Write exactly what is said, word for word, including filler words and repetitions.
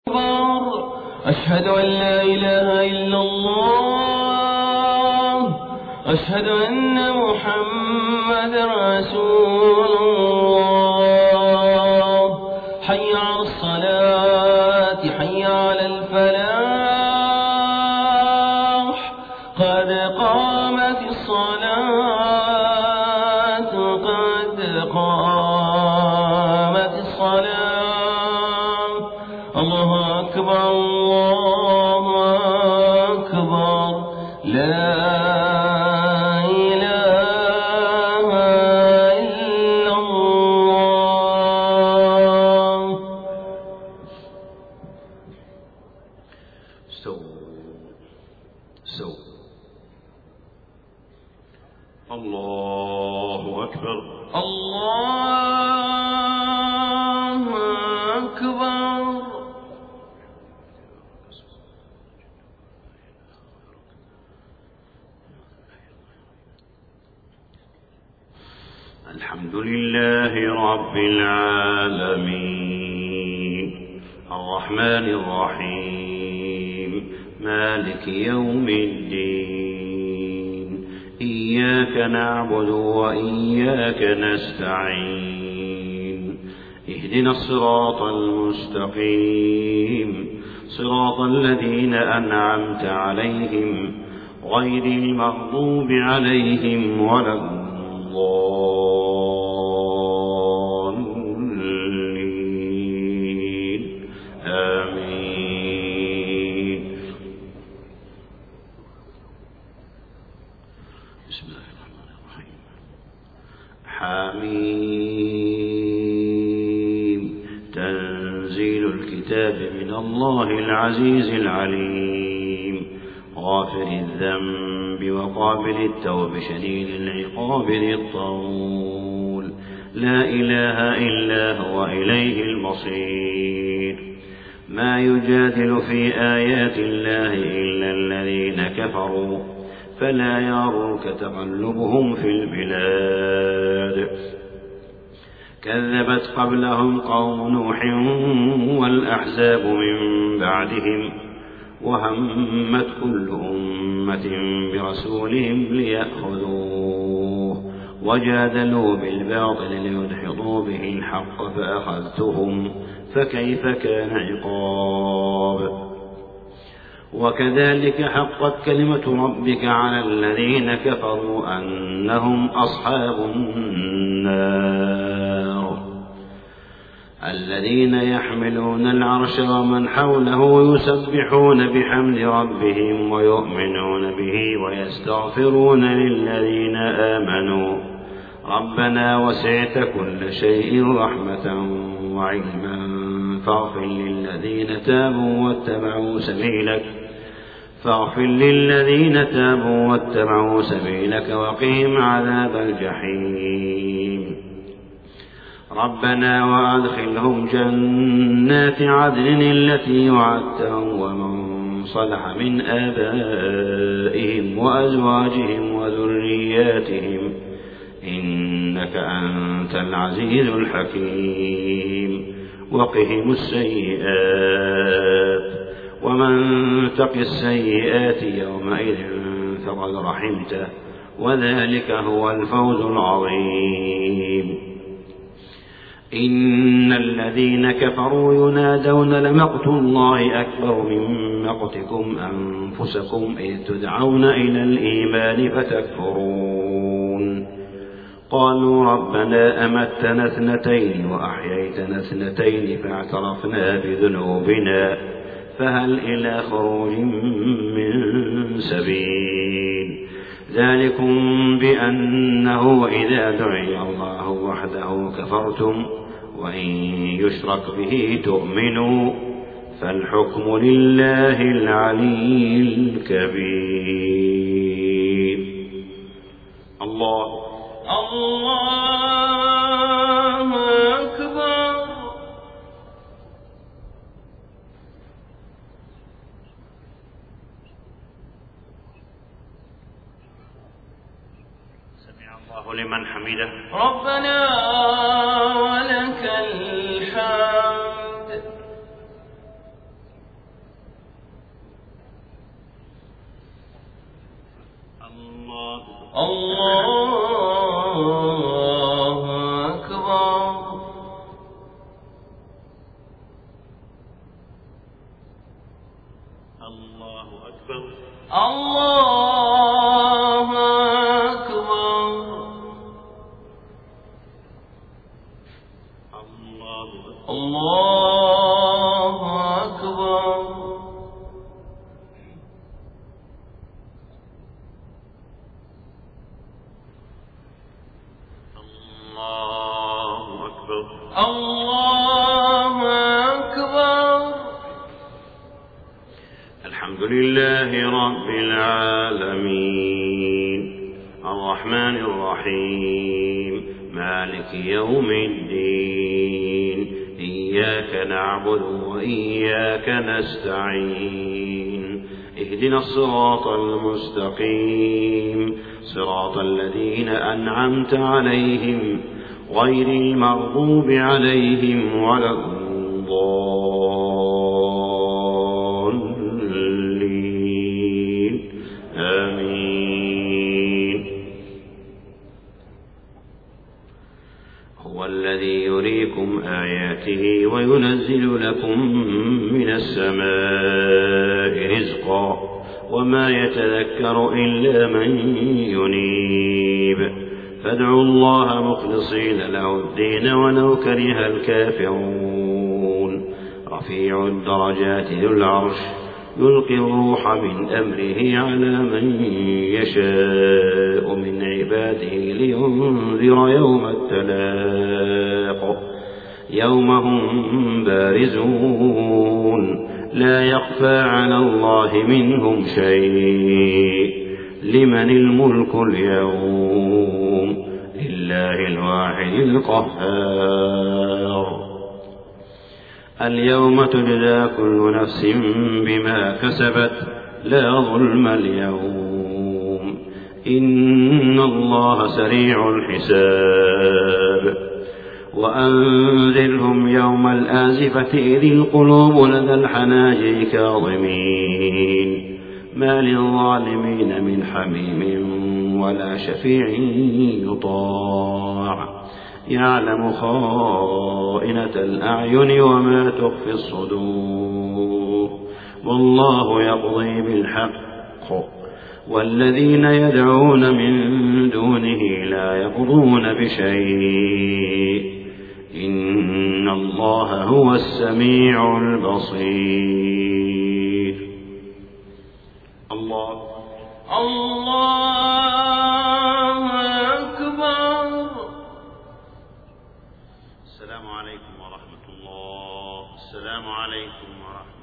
أشهد أن لا إله إلا الله أشهد أن محمد رسول الله حي على الصلاة حي على الفلاح قد قامت الصلاة قد قامت الصلاة الله أكبر الله أكبر لا إله إلا الله. استووا استووا. الله أكبر الله أكبر. الحمد لله رب العالمين الرحمن الرحيم مالك يوم الدين إياك نعبد وإياك نستعين اهدنا الصراط المستقيم صراط الذين أنعمت عليهم غير المغضوب عليهم ولا الضالين. آمين. بسم الله الرحمن الرحيم. حميم تنزيل الكتاب من الله العزيز العليم غافر الذنب وقابل التوب شديد العقاب ذي الطول لا إله إلا هو إليه المصير. ما يجادل في آيات الله إلا الذين كفروا فلا يغرك تقلبهم في البلاد. كذبت قبلهم قوم نوح والأحزاب من بعدهم وهمت كل أمة برسولهم ليأخذوه وجادلوا بالباطل ليدحضوا به الحق فأخذتهم فكيف كان عقاب. وكذلك حقت كلمة ربك على الذين كفروا أنهم أصحاب النار. الذين يحملون العرش ومن حوله يسبحون بحمد ربهم ويؤمنون به ويستغفرون للذين آمنوا ربنا وسعت كل شيء رحمة وعلما فاغفر للذين تابوا واتبعوا سبيلك فاغفر للذين تابوا واتبعوا سبيلك وقهم عذاب الجحيم. ربنا وأدخلهم جنات عدن التي وعدتهم ومن صلح من آبائهم وأزواجهم وذرياتهم إنك أنت العزيز الحكيم. وقهم السيئات ومن تق السيئات يومئذ فقد رحمته وذلك هو الفوز العظيم. إن الذين كفروا ينادون لمقت الله أكبر من مقتكم أنفسكم إذ تدعون إلى الإيمان فتكفرون. قالوا ربنا أمتنا اثنتين وأحييتنا اثنتين فاعترفنا بذنوبنا فهل إلى خروج من سبيل. ذلكم بأنه وإذا دعي الله وحده كفرتم وإن يشرك به تؤمنوا فالحكم لله العلي الكبير. الله الله أكبر. سمع الله لمن حمده ربنا ولك الحمد. الله الله أكبر. الله أكبر. الله أكبر. الله أكبر. الله أكبر. الله أكبر. الله أكبر. الحمد لله رب العالمين الرحمن الرحيم مالك يوم الدين إياك نعبد وإياك نستعين اهدنا الصراط المستقيم صراط الذين أنعمت عليهم غير المغضوب عليهم ولا الضالين آمين. هو الذي يريكم آياته وينزل لكم من السماء رزقا وما يتذكر إلا من ينيب فادعوا الله مخلصين له الدين ولو كره الكافرون. رفيع الدرجات ذو العرش يلقي الروح من أمره على من يشاء من عباده لينذر يوم التلاق يوم هم بارزون لا يخفى على الله منهم شيء. لمن الملك اليوم لله الواحد القهار. اليوم تجزى كل نفس بما كسبت لا ظلم اليوم إن الله سريع الحساب. وأنذرهم يوم الآزفة إذ القلوب لدى الحناجر كاظمين ما للظالمين من حميم ولا شفيع يطاع يعلم خائنة الأعين وما تخفي الصدور والله يقضي بالحق والذين يدعون من دونه لا يقضون بشيء إن الله هو السميع البصير. الله الله أكبر. السلام عليكم ورحمة الله. السلام عليكم ورحمة الله.